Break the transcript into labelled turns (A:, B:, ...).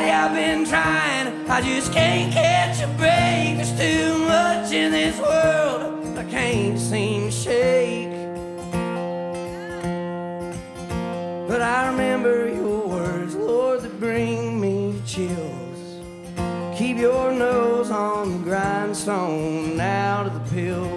A: Daddy, I've been trying, I just can't catch a break. There's too much in this world I can't seem to shake. But I remember your words, Lord, that bring me chills. Keep your nose on the grindstone, out of the pills.